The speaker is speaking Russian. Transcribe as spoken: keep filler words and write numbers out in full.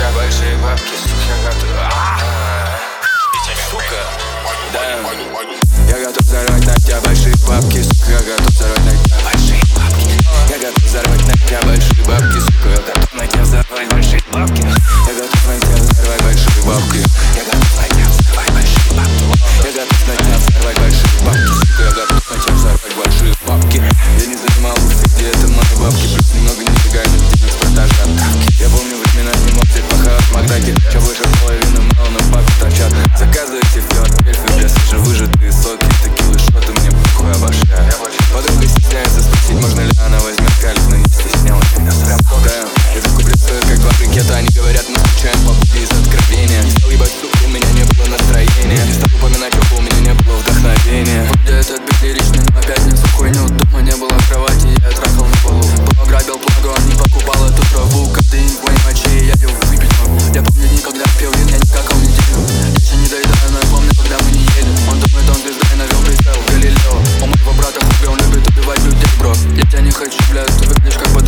тебя большие бабки, сука, я готов. Сука, да. Я готов взорвать на тебя большие бабки, сука, я готов взорвать на тебя большие бабки. Я готов взорвать на тебя большие бабки, сука, я готов на тебя взорвать большие бабки. Я готов на тебя взорвать большие бабки. Я готов на тебя взорвать большие бабки. Я готов на тебя взорвать большие бабки, сука, я готов на тебя взорвать большие бабки. Я не занимал уфи, где это мои бабки, плюс немного нелегальных денег с продажи отправки. Я помню времена, не мог взять пахать в Макдаке. Чё выше половины мало, но папе торчат. Заказывайте Филадельфию, для свежевыжатые соки, текилы, шоты, мне похуй обожаю. Подруга стесняется спросить, можно ли она возьмет кальп, но не стеснялась, меня сработаем. Этот куплет стоит как два брикета, они говорят, мы скучаем по пути из откровения. Не стал ебать суку, у меня не было настроения. Не стал упоминать опа, у меня не было вдохновения. Вроде этот бит лиричный, но опять несу хуйню. Дома не было кровати, я трахал на полу. Пограбил плагу, он не покупал эту траву. Каждый день в моей моче, я его выпить могу. Я помню дни, когда пил вин, я не какал неделю. Я еще не доедаю, но я помню, когда мы не едем. Он думает, он звезда и навел прицел Галилео. У моего брата хуби, он любит убивать людей, бро. Я тебя не хочу, блядь, ты выглядишь как под